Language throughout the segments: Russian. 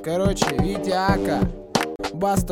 Короче, Витя Ака, Баста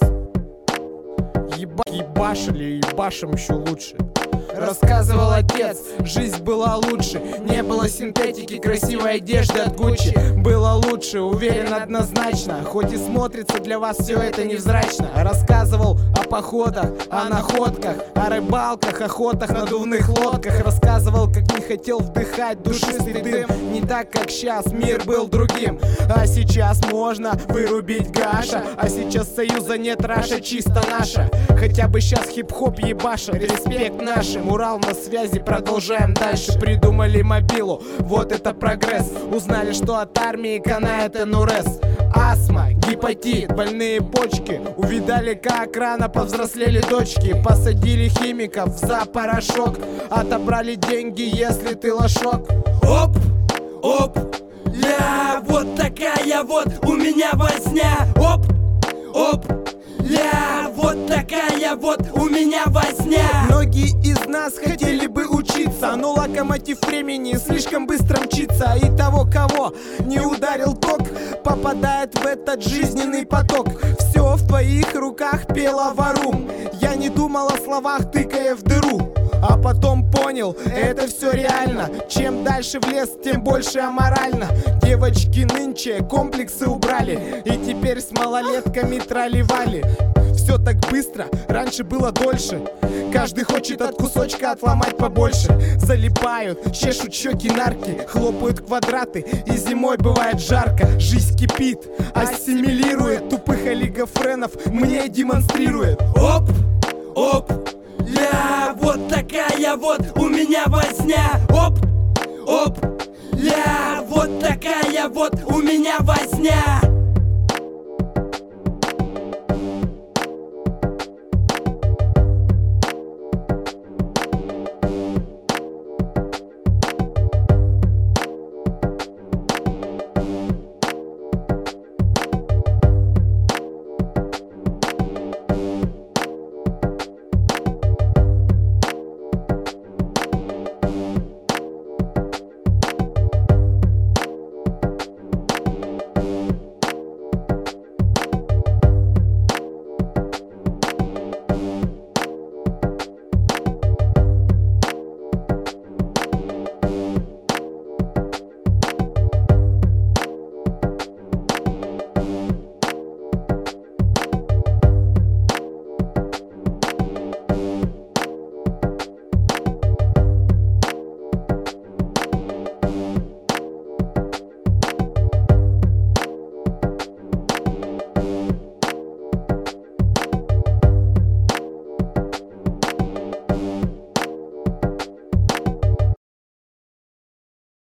ебашили, ебашим еще лучше. Рассказывал отец, жизнь была лучше. Не было синтетики, красивой одежды от Гуччи. Было лучше, уверен однозначно. Хоть и смотрится для вас все это невзрачно. Рассказывал о походах, о находках, о рыбалках, охотах, надувных лодках. Рассказывал, как не хотел вдыхать душистый дым. Не так, как сейчас, мир был другим. А сейчас можно вырубить Гаша. А сейчас союза нет, Раша чисто наша. Хотя бы сейчас хип-хоп ебаша. Респект нашим, Урал на связи, продолжаем дальше. Придумали мобилу, вот это прогресс. Узнали, что от армии канает НРС. Астма, гепатит, больные почки. Увидали, как рано повзрослели дочки. Посадили химиков за порошок. Отобрали деньги, если ты лошок. Оп, оп, ля, вот такая вот у меня возня. Оп, оп, ля, вот такая вот у меня возня. Многие из нас хотели бы учиться, но локомотив времени слишком быстро мчится. И того, кого не ударил ток, попадает в этот жизненный поток. Все в твоих руках, пела Варум. Я не думал о словах, тыкая в дыру. А потом понял, это все реально. Чем дальше в лес, тем больше аморально. Девочки нынче комплексы убрали, и теперь с малолетками тролливали. Все так быстро, раньше было дольше. Каждый хочет от кусочка отломать побольше. Залипают, чешут щеки нарки, хлопают квадраты, и зимой бывает жарко. Жизнь кипит, ассимилирует тупых олигофренов, мне демонстрирует. Оп, оп, ля, вот такая вот у меня возня. Оп, оп, ля, вот такая вот у меня возня.